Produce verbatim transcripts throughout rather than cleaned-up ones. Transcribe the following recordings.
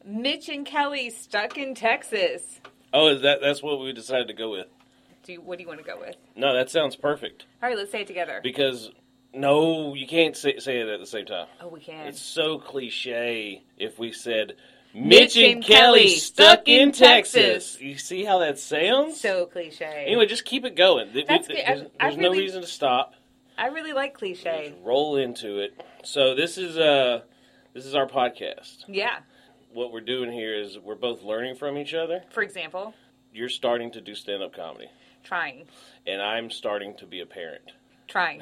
Mitch and Kelly stuck in Texas. Oh, is that that's what we decided to go with? Do you, what do you want to go with? No, that sounds perfect. All right, let's say it together. Because, no, you can't say, say it at the same time. Oh, we can. It's so cliche if we said, Mitch, Mitch and, and Kelly stuck in Texas. Texas. You see how that sounds? So cliche. Anyway, just keep it going. That's we, good. There's, I, I there's really, no reason to stop. I really like cliche. Just roll into it. So this is uh, this is our podcast. Yeah. What we're doing here is we're both learning from each other. For example? You're starting to do stand-up comedy. Trying. And I'm starting to be a parent. Trying.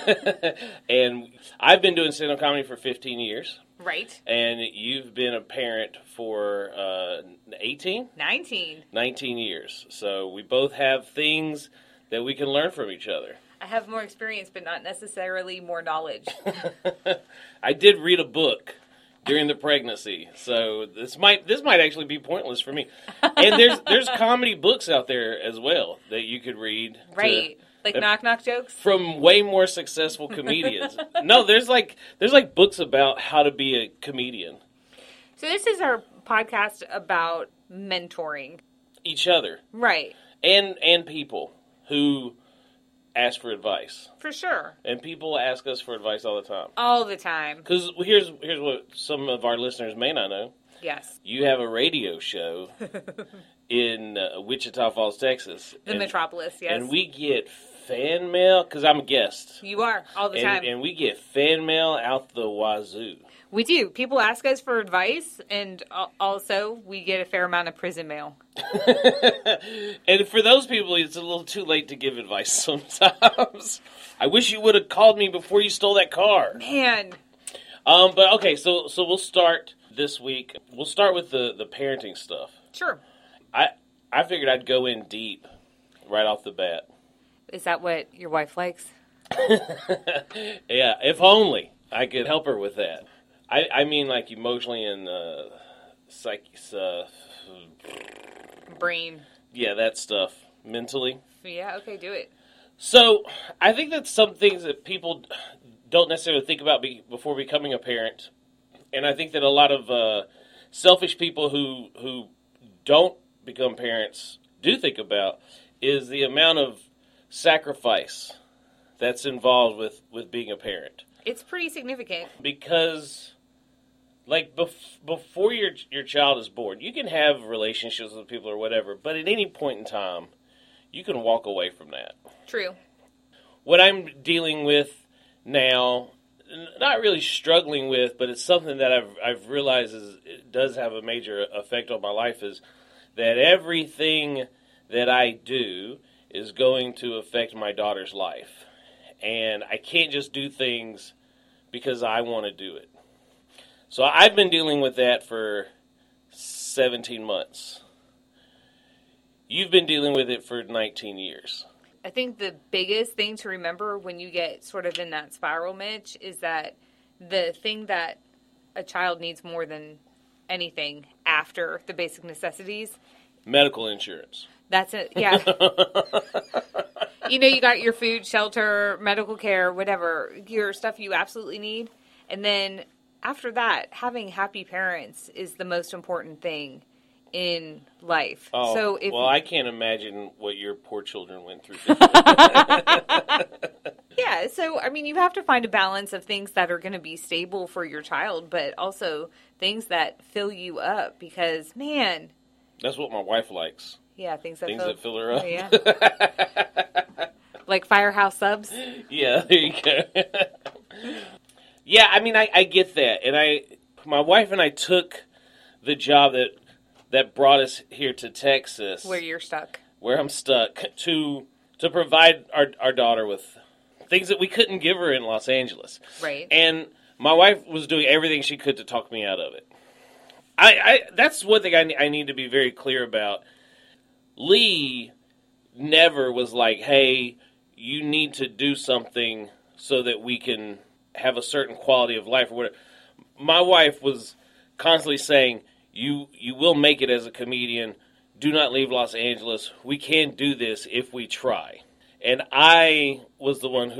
And I've been doing stand-up comedy for fifteen years. Right. And you've been a parent for uh, eighteen? nineteen. nineteen years. So we both have things that we can learn from each other. I have more experience, but not necessarily more knowledge. I did read a book during the pregnancy, so this might this might actually be pointless for me. And there's there's comedy books out there as well that you could read. Right. To, like uh, knock knock jokes? From way more successful comedians. No, there's like there's like books about how to be a comedian. So this is our podcast about mentoring each other. Right. And and people who ask for advice. For sure. And people ask us for advice all the time. All the time. Because here's here's what some of our listeners may not know. Yes. You have a radio show in uh, Wichita Falls, Texas. The and, Metropolis, yes. And we get fan mail, because I'm a guest. You are, all the and, time. And we get fan mail out the wazoo. We do. People ask us for advice, and also we get a fair amount of prison mail. And for those people, it's a little too late to give advice sometimes. I wish you would have called me before you stole that car. Man. Um, but okay, so so we'll start this week. We'll start with the, the parenting stuff. Sure. I I figured I'd go in deep right off the bat. Is that what your wife likes? Yeah, if only I could help her with that. I, I mean, like, emotionally and uh, psych, uh, brain. Yeah, that stuff. Mentally. Yeah, okay, do it. So, I think that's some things that people don't necessarily think about be, before becoming a parent. And I think that a lot of uh, selfish people who who don't become parents do think about is the amount of sacrifice that's involved with, with being a parent. It's pretty significant. Because, like, bef- before your your child is born, you can have relationships with people or whatever, but at any point in time, you can walk away from that. True. What I'm dealing with now, not really struggling with, but it's something that I've I've realized is it does have a major effect on my life, is that everything that I do is going to affect my daughter's life. And I can't just do things because I want to do it. So I've been dealing with that for seventeen months. You've been dealing with it for nineteen years. I think the biggest thing to remember when you get sort of in that spiral, Mitch, is that the thing that a child needs more than anything after the basic necessities... medical insurance. That's it, yeah. You know, you got your food, shelter, medical care, whatever, your stuff you absolutely need. And then after that, having happy parents is the most important thing in life. Oh, so if, well, I can't imagine what your poor children went through. Yeah, so, I mean, you have to find a balance of things that are going to be stable for your child, but also things that fill you up because, man... That's what my wife likes. Yeah, things that, things fill, that fill her up. Oh, yeah. Like Firehouse Subs? Yeah, there you go. Yeah, I mean, I, I get that. And I, my wife and I took the job that that brought us here to Texas. Where you're stuck. Where I'm stuck, to to provide our, our daughter with things that we couldn't give her in Los Angeles. Right. And my wife was doing everything she could to talk me out of it. I, I that's one thing I, I need to be very clear about. Lee never was like, hey, you need to do something so that we can have a certain quality of life or whatever. My wife was constantly saying, you you will make it as a comedian. Do not leave Los Angeles. We can do this if we try. And I was the one who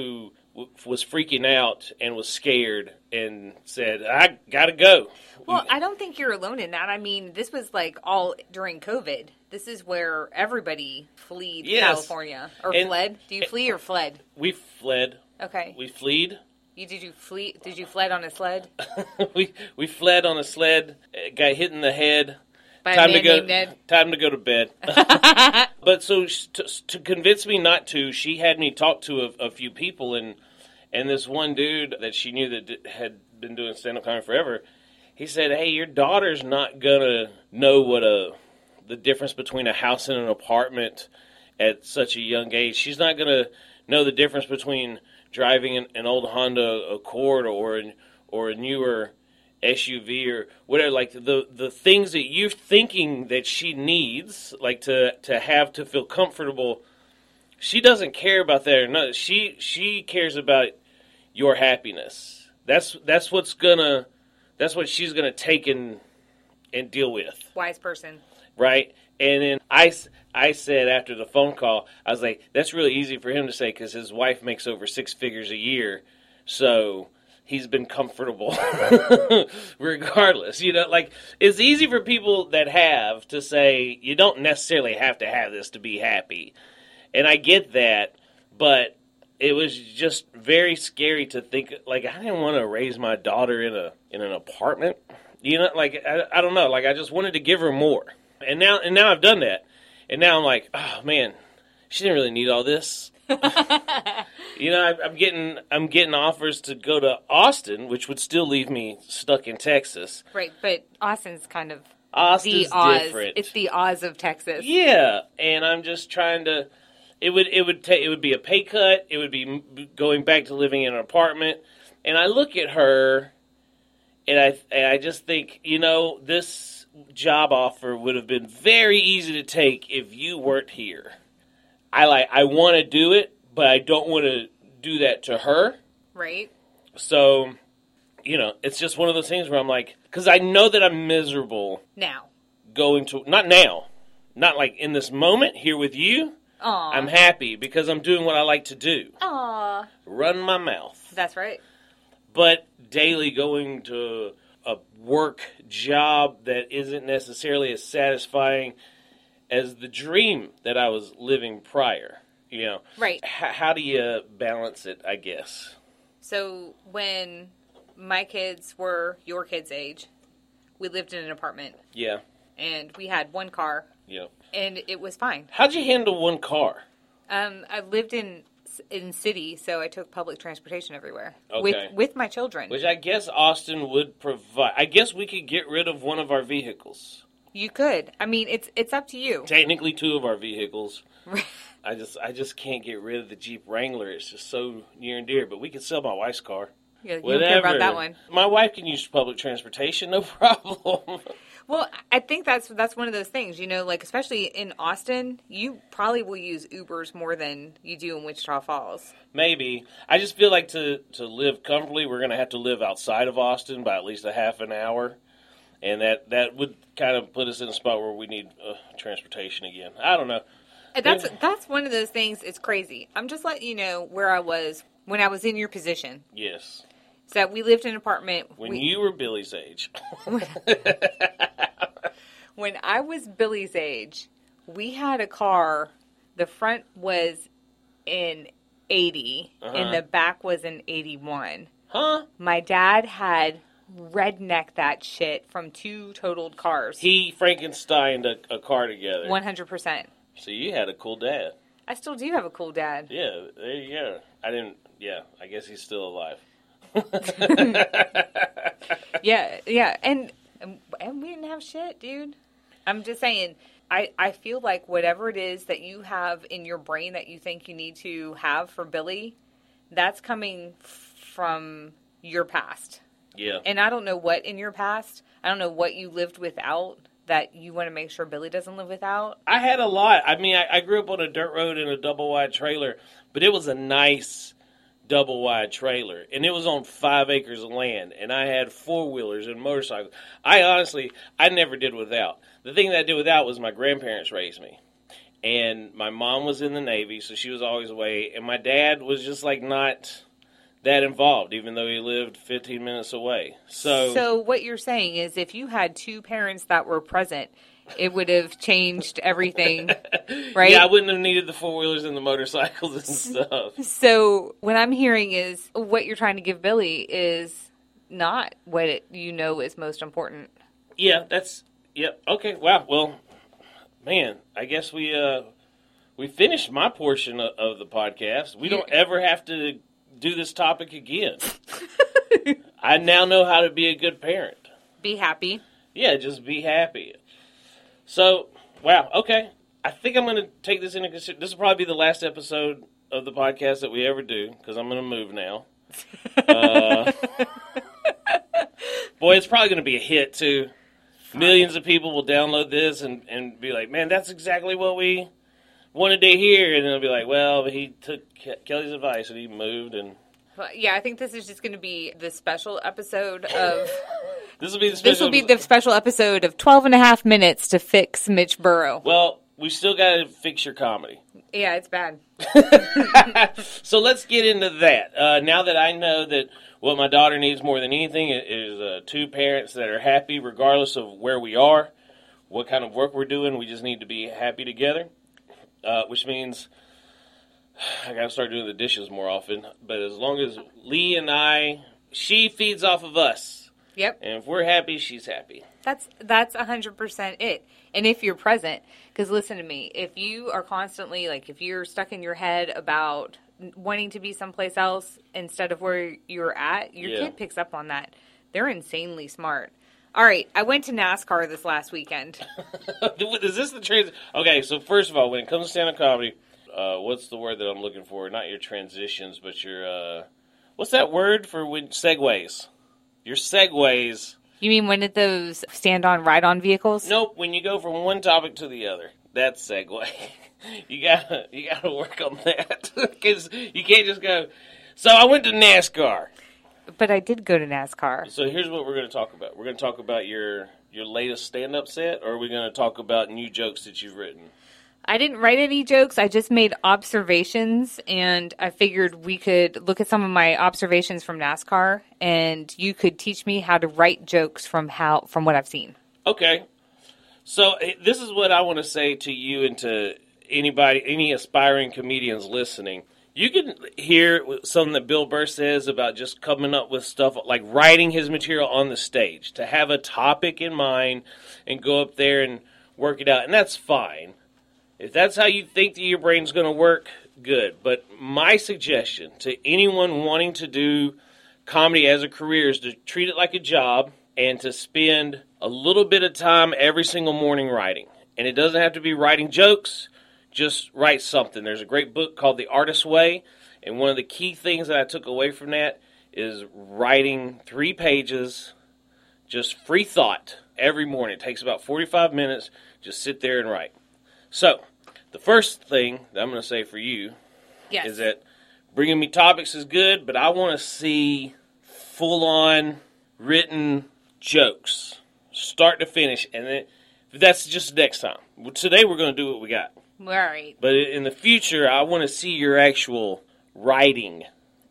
w- was freaking out and was scared and said, I gotta go. Well, I don't think you're alone in that. I mean, this was like all during COVID. This is where everybody fled Yes. California. Or And- fled? Do you flee or fled? We fled. Okay. We fled. You did you flee? Did you fled on a sled? we we fled on a sled. uh, Got hit in the head. By time a man to go. named Ned? Time to go to bed. But so sh- to, to convince me not to, she had me talk to a, a few people, and and this one dude that she knew that d- had been doing stand-up comedy forever. He said, "Hey, your daughter's not gonna know what a the difference between a house and an apartment at such a young age. She's not gonna know the difference between driving an, an old Honda Accord or an, or a newer S U V or whatever. Like the the things that you're thinking that she needs, like to to have to feel comfortable. She doesn't care about that or not. She she cares about your happiness. That's that's what's gonna." That's what she's going to take and, and deal with. Wise person. Right? And then I, I said after the phone call, I was like, that's really easy for him to say because his wife makes over six figures a year. So he's been comfortable regardless. You know, like it's easy for people that have to say, you don't necessarily have to have this to be happy. And I get that, but it was just very scary to think, like, I didn't want to raise my daughter in a in an apartment. You know, like, I, I don't know. Like, I just wanted to give her more. And now and now I've done that. And now I'm like, oh, man, she didn't really need all this. You know, I, I'm getting I'm getting offers to go to Austin, which would still leave me stuck in Texas. Right, but Austin's kind of Austin's the Oz. different. It's the Oz of Texas. Yeah, and I'm just trying to. It would it would take it would be a pay cut. It would be m- going back to living in an apartment. And I look at her, and I and I just think, you know, this job offer would have been very easy to take if you weren't here. I like I want to do it, but I don't want to do that to her. Right. So, you know, it's just one of those things where I'm like, because I know that I'm miserable Now. going to not now, not like in this moment here with you. Aw. I'm happy because I'm doing what I like to do. Aw. Run my mouth. That's right. But daily going to a work job that isn't necessarily as satisfying as the dream that I was living prior. You know, Right. H- how do you balance it, I guess? So when my kids were your kids' age, we lived in an apartment Yeah, and we had one car yeah. and it was fine. How'd you handle one car? Um, I lived in in city, so I took public transportation everywhere Okay. with with my children. Which I guess Austin would provide. I guess we could get rid of one of our vehicles. You could. I mean, it's it's up to you. Technically, two of our vehicles. I just I just can't get rid of the Jeep Wrangler. It's just so near and dear. But we could sell my wife's car. Yeah, you Whatever. don't care about that one. My wife can use public transportation, no problem. Well, I think that's that's one of those things, you know, like especially in Austin, you probably will use Ubers more than you do in Wichita Falls. Maybe. I just feel like to, to live comfortably, we're going to have to live outside of Austin by at least a half an hour. And that, that would kind of put us in a spot where we need uh, transportation again. I don't know. And that's that's one of those things. It's crazy. I'm just letting you know where I was when I was in your position. Yes. So we lived in an apartment. When we, you were Billy's age. When I was Billy's age, we had a car. The front was in eighty, Uh-huh. and the back was in eighty-one. Huh? My dad had redneck that shit from two totaled cars. He Frankensteined a, a car together. one hundred percent. So you had a cool dad. I still do have a cool dad. Yeah, there you go. I didn't, yeah, I guess he's still alive. Yeah, yeah, and and we didn't have shit, dude. I'm just saying, I, I feel like whatever it is that you have in your brain that you think you need to have for Billy, that's coming from your past. Yeah. And I don't know what in your past, I don't know what you lived without that you want to make sure Billy doesn't live without. I had a lot. I mean, I, I grew up on a dirt road in a double wide trailer, but it was a nice double wide trailer, and it was on five acres of land, and I had four wheelers and motorcycles. I honestly, I never did without. The thing that I did without was my grandparents raised me, and my mom was in the Navy, so she was always away, and my dad was just like not that involved, even though he lived fifteen minutes away. So, so what you're saying is if you had two parents that were present, it would have changed everything, right? Yeah, I wouldn't have needed the four-wheelers and the motorcycles and stuff. So what I'm hearing is what you're trying to give Billy is not what it, you know is most important. Yeah, that's, yep, yeah, okay, wow, well, man, I guess we, uh, we finished my portion of, of the podcast. We don't ever have to do this topic again. I now know how to be a good parent. Be happy. Yeah, just be happy. So, wow, okay. I think I'm going to take this into consideration. This will probably be the last episode of the podcast that we ever do, because I'm going to move now. Uh, boy, it's probably going to be a hit, too. Millions of people will download this and, and be like, man, that's exactly what we wanted to hear. And they'll be like, well, he took Ke- Kelly's advice and he moved. And well, yeah, I think this is just going to be the special episode of... This will be the special This will be the special episode of twelve and a half minutes to fix Mitch Burrow. Well, we still got to fix your comedy. Yeah, it's bad. So let's get into that. Uh, now that I know that what my daughter needs more than anything is uh, two parents that are happy regardless of where we are, what kind of work we're doing. We just need to be happy together, uh, which means I got to start doing the dishes more often. But as long as Lee and I, she feeds off of us. Yep. And if we're happy, she's happy. That's that's one hundred percent it. And if you're present, because listen to me, if you are constantly, like, if you're stuck in your head about wanting to be someplace else instead of where you're at, your Yeah. kid picks up on that. They're insanely smart. All right, I went to NASCAR this last weekend. Is this the trans? Okay, so first of all, when it comes to stand-up comedy, uh, what's the word that I'm looking for? Not your transitions, but your, uh, what's that word for when segues? Your segues. You mean one of those stand-on, ride-on vehicles? Nope, when you go from one topic to the other. That's segue. you gotta, you gotta work on that. Because you can't just go, so I went to NASCAR. But I did go to NASCAR. So here's what we're going to talk about. We're going to talk about your, your latest stand-up set, or are we going to talk about new jokes that you've written? I didn't write any jokes. I just made observations, and I figured we could look at some of my observations from NASCAR, and you could teach me how to write jokes from how from what I've seen. Okay. So this is what I want to say to you and to anybody, any aspiring comedians listening. You can hear something that Bill Burr says about just coming up with stuff, like writing his material on the stage, to have a topic in mind and go up there and work it out, and that's fine. If that's how you think that your brain's going to work, good. But my suggestion to anyone wanting to do comedy as a career is to treat it like a job and to spend a little bit of time every single morning writing. And it doesn't have to be writing jokes. Just write something. There's a great book called The Artist's Way. And one of the key things that I took away from that is writing three pages, just free thought every morning. It takes about forty-five minutes. Just sit there and write. So, the first thing that I'm going to say for you Yes. is that bringing me topics is good, but I want to see full-on written jokes, start to finish, and then that's just next time. Today we're going to do what we got. All right. But in the future, I want to see your actual writing.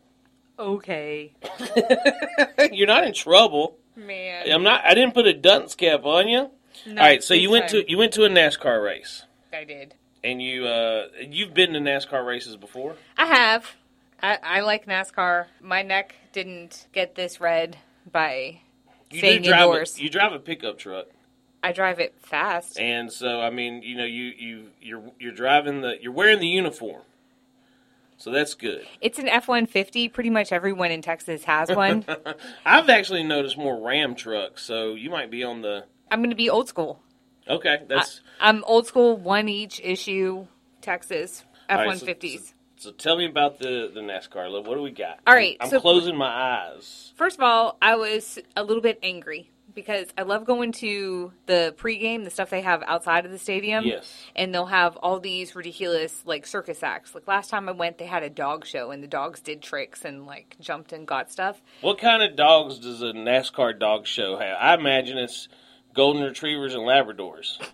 Okay. You're not in trouble. Man. I'm not. I didn't put a dunce cap on you. Not All right, so this you went time. to you went to a NASCAR race. I did. And you, uh, you've been to NASCAR races before? I have. I, I like NASCAR. My neck didn't get this red by You staying do drive indoors. A, you drive a pickup truck, I drive it fast. and so I mean, you know, you you you're you're driving the you're wearing the uniform, so that's good. It's an F one fifty. Pretty much everyone in Texas has one. I've actually noticed more Ram trucks, so you might be on the. I'm going to be old school. Okay, that's. I, I'm old school, one each issue, Texas F one fifties. So, so tell me about the, the NASCAR. What do we got? All right, I'm, I'm so- closing my eyes. First of all, I was a little bit angry because I love going to the pregame, the stuff they have outside of the stadium. Yes. And they'll have all these ridiculous, like, circus acts. Like, last time I went, they had a dog show, and the dogs did tricks and, like, jumped and got stuff. What kind of dogs does a NASCAR dog show have? I imagine it's golden retrievers and Labradors.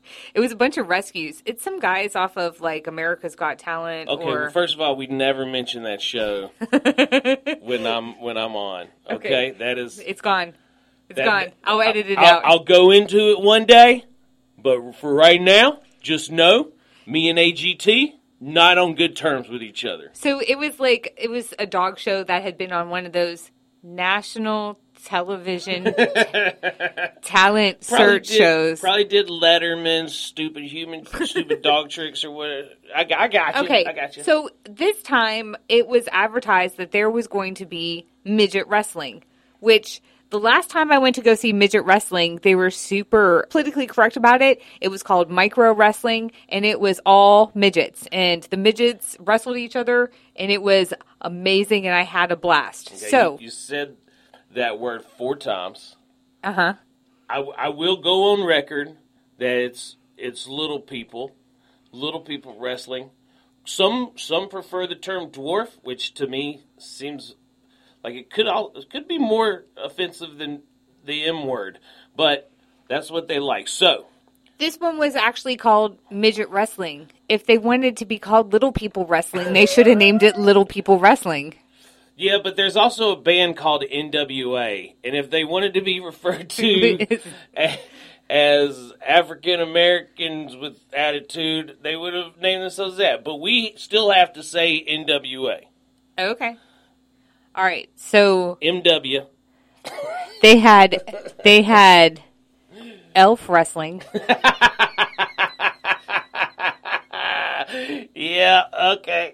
It was a bunch of rescues. It's some guys off of, like, America's Got Talent. Okay, or... well, first of all, we never mention that show when I'm when I'm on. Okay, Okay. that is It's gone. It's that, gone. I'll edit it I'll, out. I'll go into it one day, but for right now, just know me and A G T not on good terms with each other. So it was like, it was a dog show that had been on one of those national television talent Probably search did, shows. Probably did Letterman's stupid human, stupid dog tricks or whatever. I, got- I got you. Okay, I got you. so this time it was advertised that there was going to be midget wrestling, which the last time I went to go see midget wrestling, they were super politically correct about it. It was called micro wrestling, and it was all midgets, and the midgets wrestled each other, and it was amazing, and I had a blast. Okay, so, you, you said that word four times. uh huh. I, I will go on record that it's it's little people, little people wrestling. Some some prefer the term dwarf, which to me seems like it could all it could be more offensive than the M word, but that's what they like. So This one was actually called midget wrestling. If they wanted to be called little people wrestling, they should have named it Little People Wrestling. yeah, but there's also a band called N W A, and if they wanted to be referred to as African Americans with attitude, they would have named themselves that. But we still have to say N W A. Okay. All right. So M W. they had they had elf wrestling. Yeah, okay.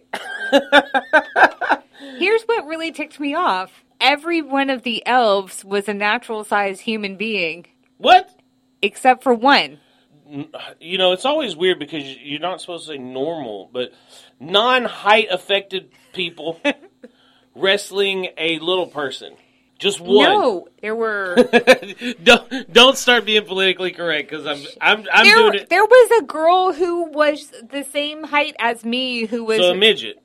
Here's what really ticked me off. Every one of the elves was a natural-sized human being, What? except for one. You know, it's always weird because you're not supposed to say normal, but non-height affected people wrestling a little person. Just one. No, there were don't don't start being politically correct because I'm I'm I'm there, doing it. there was a girl who was the same height as me who was So a midget.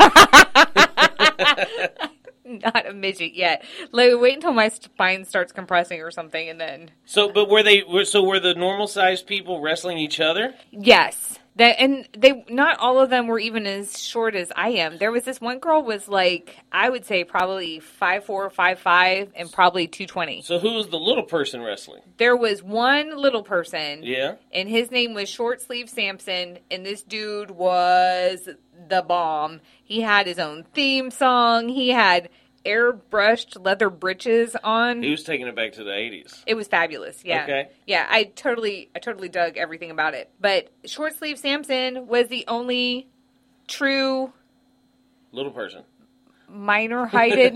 not a midget yet. Like, wait until my spine starts compressing or something, and then So, but were they? Were, so were the normal sized people wrestling each other? yes, that and they not all of them were even as short as I am. There was this one girl was like I would say probably five four, five five, and probably two twenty. So who was the little person wrestling? There was one little person, Yeah. and his name was Short Sleeve Samson, and this dude was the bomb. He had his own theme song. He had airbrushed leather breeches on. He was taking it back to the eighties. It was fabulous. Yeah. Okay. Yeah, I totally I totally dug everything about it. But Short Sleeve Samson was the only true Little person. minor heighted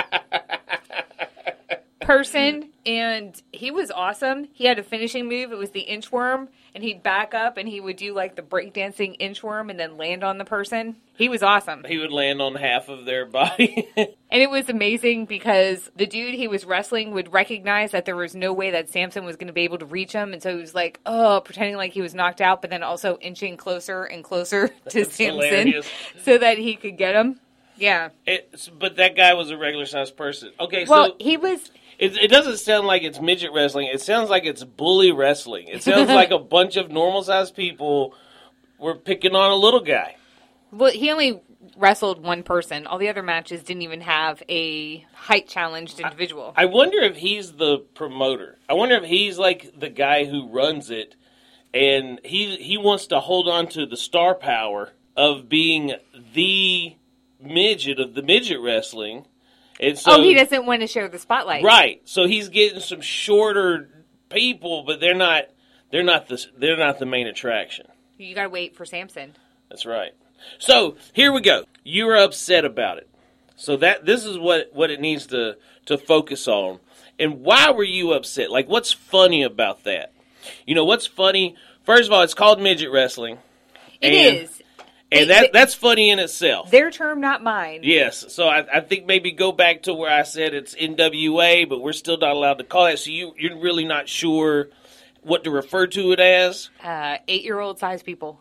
person, and he was awesome. He had a finishing move. It was the inchworm, and he'd back up and he would do like the breakdancing inchworm and then land on the person. He was awesome. He would land on half of their body. And it was amazing because the dude he was wrestling would recognize that there was no way that Samson was going to be able to reach him. And so he was like, oh, pretending like he was knocked out, but then also inching closer and closer to That's Samson hilarious. so that he could get him. Yeah. It's, but that guy was a regular sized person. Okay, Well, so he was... it, it doesn't sound like it's midget wrestling. It sounds like it's bully wrestling. It sounds like a bunch of normal sized people were picking on a little guy. Well, he only wrestled one person. All the other matches didn't even have a height challenged individual. I wonder if he's the promoter. I wonder if he's like the guy who runs it, and he he wants to hold on to the star power of being the midget of the midget wrestling. And so, oh, he doesn't want to share the spotlight. right. So he's getting some shorter people, but they're not they're not the they're not the main attraction. You gotta wait for Samson. That's right. So here we go. You were upset about it. So that this is what, what it needs to, to focus on. And why were you upset? Like, what's funny about that? You know, what's funny? First of all, it's called midget wrestling. It and, is. And They- that they- that's funny in itself. Their term, not mine. Yes. So I, I think maybe go back to where I said it's N W A, but we're still not allowed to call it. So you, you're really not sure what to refer to it as. Uh, eight-year-old size people.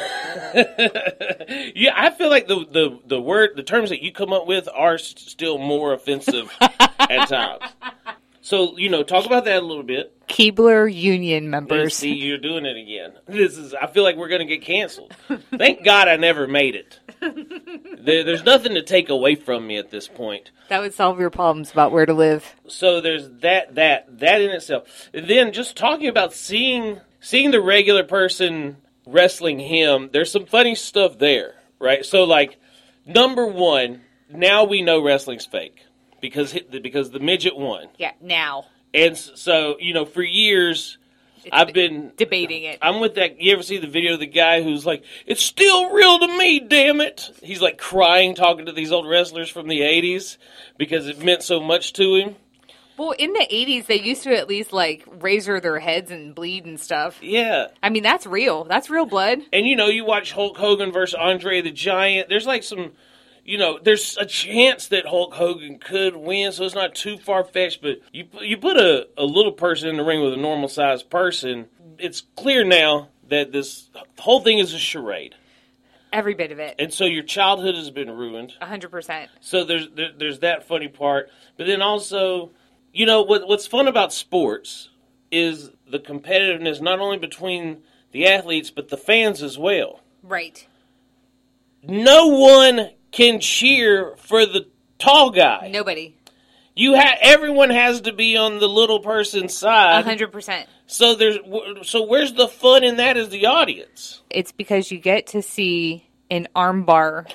Yeah, I feel like the, the, the word, the terms that you come up with are s- still more offensive at times. So, you know, talk about that a little bit. Keebler Union members. See, you're doing it again. This is. I feel like we're going to get canceled. Thank God I never made it. There, there's nothing to take away from me at this point. That would solve your problems about where to live. So there's that, that, that in itself. And then just talking about seeing, seeing the regular person wrestling him, there's some funny stuff there, right? So, like, number one, now we know wrestling's fake because because the midget won. Yeah, now. And so, you know, for years, it's I've been debating it. I'm with that. You ever see the video of the guy who's like, "It's still real to me, damn it." He's like crying, talking to these old wrestlers from the eighties because it meant so much to him. Well, in the eighties, they used to at least, like, razor their heads and bleed and stuff. Yeah. I mean, that's real. That's real blood. And, you know, you watch Hulk Hogan versus Andre the Giant. There's, like, some, you know, there's a chance that Hulk Hogan could win, so it's not too far-fetched. But you you put a, a little person in the ring with a normal-sized person, it's clear now that this whole thing is a charade. Every bit of it. And so your childhood has been ruined. A hundred percent. So there's there, there's that funny part. But then also... You know, what? what's fun about sports is the competitiveness not only between the athletes, but the fans as well. Right. No one can cheer for the tall guy. Nobody. You ha- Everyone has to be on the little person's side. A hundred percent. So there's, so where's the fun in that as the audience? It's because you get to see an armbar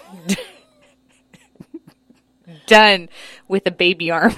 done with a baby arm.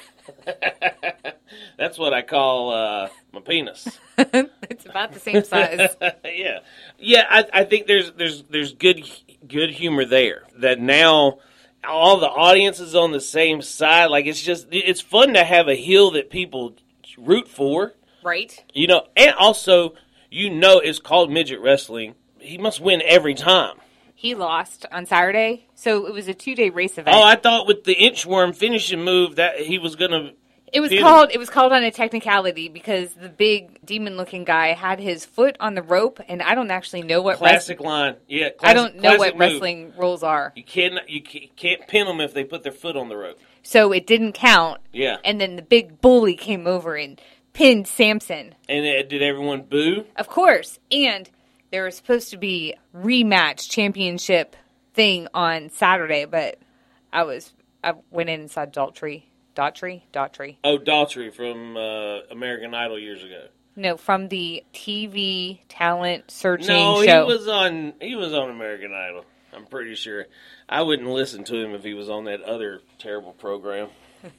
That's what I call uh, my penis. It's about the same size. yeah, yeah. I, I think there's there's there's good good humor there. That now all the audience is on the same side. Like it's just it's fun to have a heel that people root for. Right. You know, and also you know it's called midget wrestling. He must win every time. He lost on Saturday, so it was a two-day race event. Oh, I thought with the inchworm finishing move that he was gonna. It was called. It was called on a technicality because the big demon-looking guy had his foot on the rope, and I don't actually know what classic res- line. Yeah, classic, I don't know what move. wrestling rules are. You can't. You can't pin them if they put their foot on the rope. So it didn't count. Yeah. And then the big bully came over and pinned Samson. And uh, did everyone boo? Of course, and. There was supposed to be rematch championship thing on Saturday, but I was I went in and saw Daughtry, Daughtry, Daughtry. Oh, Daughtry from uh, American Idol years ago. No, from the T V talent searching no, show. No, he was on. He was on American Idol. I'm pretty sure. I wouldn't listen to him if he was on that other terrible program.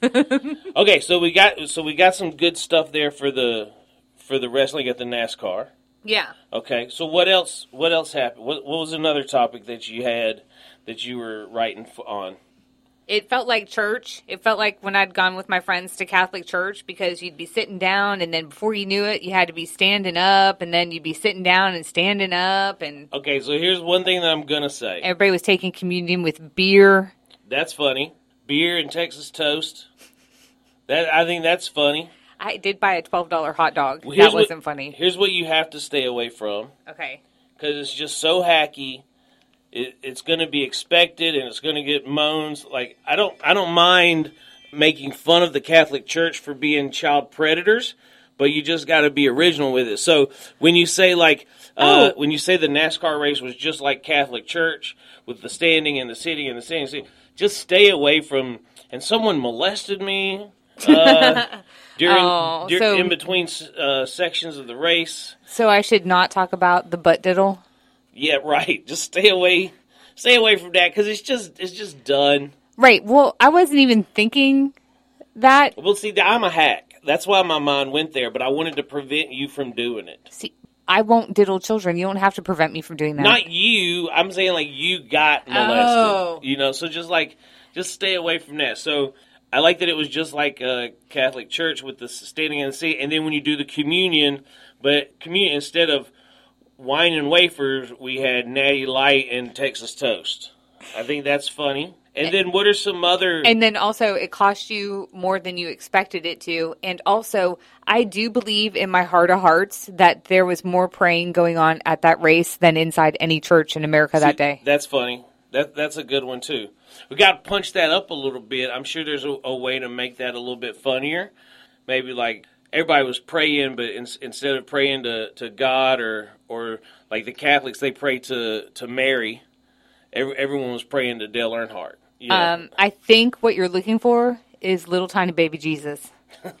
Okay, so we got so we got some good stuff there for the for the wrestling at the NASCAR. Yeah. Okay, so what else? What else happened? What, what was another topic that you had that you were writing on? It felt like church. It felt like when I'd gone with my friends to Catholic church because you'd be sitting down, and then before you knew it, you had to be standing up, and then you'd be sitting down and standing up, and okay. So here's one thing that I'm gonna say. Everybody was taking communion with beer. That's funny. Beer and Texas toast. That I think that's funny. I did buy a twelve dollar hot dog. Well, that wasn't what, funny. Here's what you have to stay away from. Okay. Because it's just so hacky. It, it's going to be expected, and it's going to get moans. Like I don't, I don't mind making fun of the Catholic Church for being child predators, but you just got to be original with it. So when you say like, uh, oh. when you say the NASCAR race was just like Catholic Church with the standing and the sitting and the sitting, just stay away from. And someone molested me. Uh, During, oh, dur- so, in between uh, sections of the race. So I should not talk about the butt diddle? Yeah, right. Just stay away, stay away from that because it's just it's just done. Right. Well, I wasn't even thinking that. Well, see, I'm a hack. That's why my mind went there. But I wanted to prevent you from doing it. See, I won't diddle children. You don't have to prevent me from doing that. Not you. I'm saying like you got molested. Oh. You know, so just like just stay away from that. So. I like that it was just like a Catholic church with the standing in the seat, and then when you do the communion, but communion instead of wine and wafers, we had Natty Light and Texas toast. I think that's funny. And then what are some other... And then also it cost you more than you expected it to. And also, I do believe in my heart of hearts that there was more praying going on at that race than inside any church in America See, that day. That's funny. That That's a good one, too. We got to punch that up a little bit. I'm sure there's a, a way to make that a little bit funnier. maybe like everybody was praying, but in, instead of praying to, to God or or like the Catholics, they pray to, to Mary. Every, everyone was praying to Dale Earnhardt. Yeah. Um, I think what you're looking for is little tiny baby Jesus.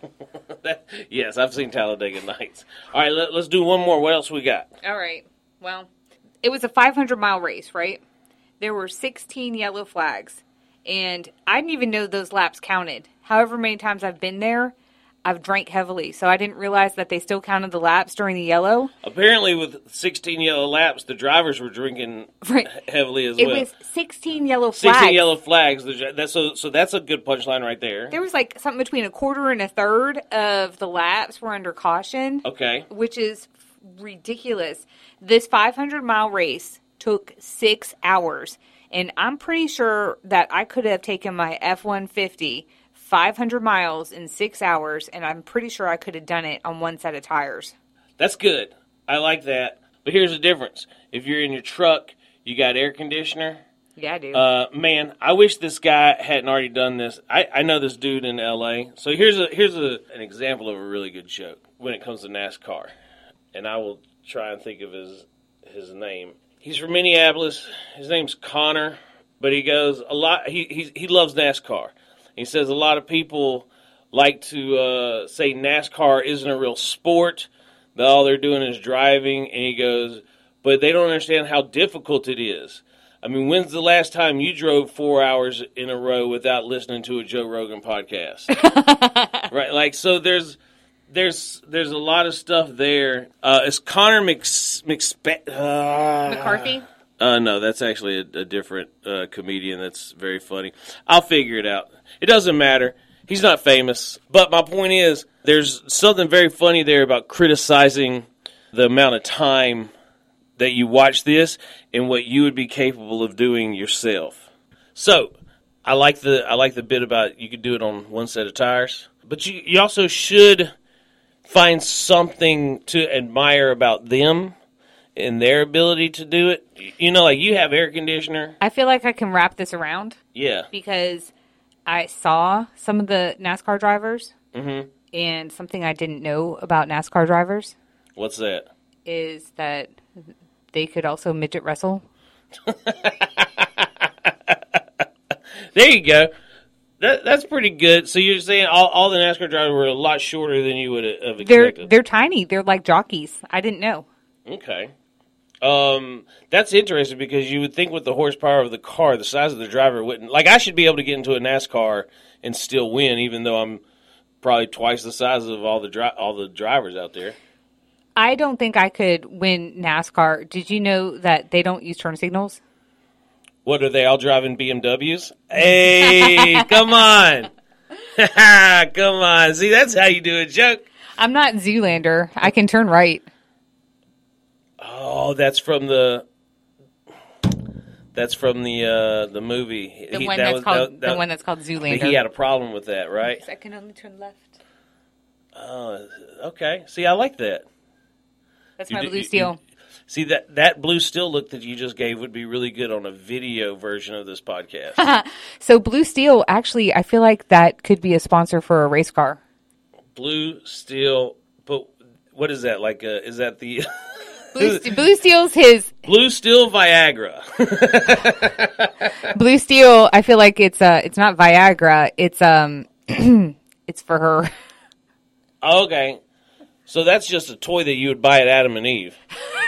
that, yes, I've seen Talladega Nights. All right, let, let's do one more. What else we got? All right. Well, it was a five hundred mile race, right? There were sixteen yellow flags, and I didn't even know those laps counted. However many times I've been there, I've drank heavily, so I didn't realize that they still counted the laps during the yellow. Apparently, with sixteen yellow laps, the drivers were drinking right. heavily as it well. It was sixteen yellow flags. sixteen yellow flags. That's so, so that's a good punchline right there. There was like something between a quarter and a third of the laps were under caution. Okay. Which is ridiculous. This five hundred mile race took six hours, and I'm pretty sure that I could have taken my F one fifty five hundred miles in six hours, and I'm pretty sure I could have done it on one set of tires. That's good. I like that. But here's the difference. If you're in your truck, you got air conditioner. Yeah, I do. Uh, man, I wish this guy hadn't already done this. I, I know this dude in L A. So here's a here's a, an example of a really good joke when it comes to NASCAR. And I will try and think of his his name. He's from Minneapolis. His name's Connor. But he goes a lot. He he, he loves NASCAR. He says a lot of people like to uh, say NASCAR isn't a real sport, that all they're doing is driving, and he goes, but they don't understand how difficult it is. I mean, when's the last time you drove four hours in a row without listening to a Joe Rogan podcast? Right, like, so there's there's there's a lot of stuff there. Uh, is Connor Mcs, Mcspe- uh, McCarthy? Uh, no, that's actually a, a different uh, comedian that's very funny. I'll figure it out. It doesn't matter. He's not famous. But my point is, there's something very funny there about criticizing the amount of time that you watch this and what you would be capable of doing yourself. So, I like the I like the bit about you could do it on one set of tires. But you, you also should find something to admire about them and their ability to do it. You know, like you have air conditioner. I feel like I can wrap this around. Yeah. Because I saw some of the NASCAR drivers. Mm-hmm. And something I didn't know about NASCAR drivers. What's that? Is that they could also midget wrestle. There you go. That that's pretty good. So you're saying all, all the NASCAR drivers were a lot shorter than you would have expected. They're they're tiny. They're like jockeys. I didn't know. Okay. Um, that's interesting because you would think with the horsepower of the car, the size of the driver wouldn't. Like, I should be able to get into a NASCAR and still win, even though I'm probably twice the size of all the dri- all the drivers out there. I don't think I could win NASCAR. Did you know that they don't use turn signals? What, are they all driving B M Ws? Hey, come on. Come on. See, that's how you do a joke. I'm not Zoolander. I can turn right. Oh, that's from the that's from the uh, the movie. The he, one that that's was, called that, the that, one that's called Zoolander. He had a problem with that, right? I can only turn left. Oh, okay. See, I like that. That's You my do- blue you- steel. you- See, that, that blue steel look that you just gave would be really good on a video version of this podcast. So Blue Steel, actually, I feel like that could be a sponsor for a race car. Blue steel, but what is that? Like, uh, is that the Blue, Ste- Blue Steel's his blue steel Viagra? Blue Steel. I feel like it's uh, it's not Viagra. It's um, it's for her. Okay, so that's just a toy that you would buy at Adam and Eve.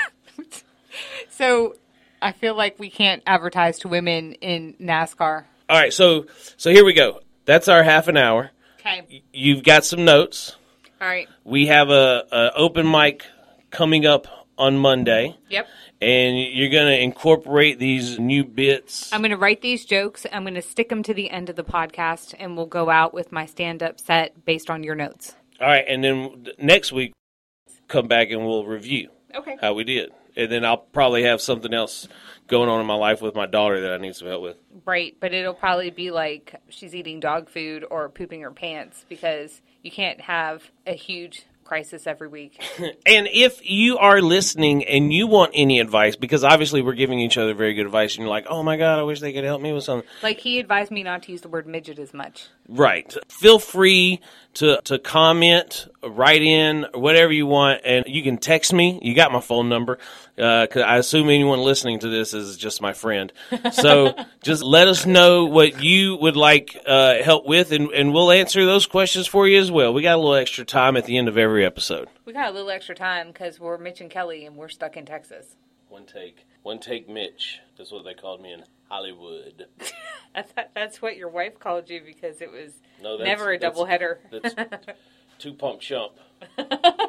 So I feel like we can't advertise to women in NASCAR. All right, so so here we go. That's our half an hour. Okay. You've got some notes. All right. We have a, a open mic coming up on Monday. Yep. And you're going to incorporate these new bits. I'm going to write these jokes. I'm going to stick them to the end of the podcast, and we'll go out with my stand-up set based on your notes. All right, and then next week, come back and we'll review Okay. how we did. And then I'll probably have something else going on in my life with my daughter that I need some help with. Right, but it'll probably be like she's eating dog food or pooping her pants because you can't have a huge crisis every week. And if you are listening and you want any advice, because obviously we're giving each other very good advice, and you're like, oh my God, I wish they could help me with something. Like he advised me not to use the word midget as much. Right. Feel free to, to comment, write in, whatever you want, and you can text me. You got my phone number, uh, 'cause I assume anyone listening to this is just my friend. So just let us know what you would like uh, help with, and, and we'll answer those questions for you as well. We got a little extra time at the end of every episode. We got a little extra time because we're Mitch and Kelly, and we're stuck in Texas. One take. One take Mitch. That's what they called me in Hollywood. I thought that's what your wife called you because it was no, that's, never a that's, doubleheader. That's two pump chump.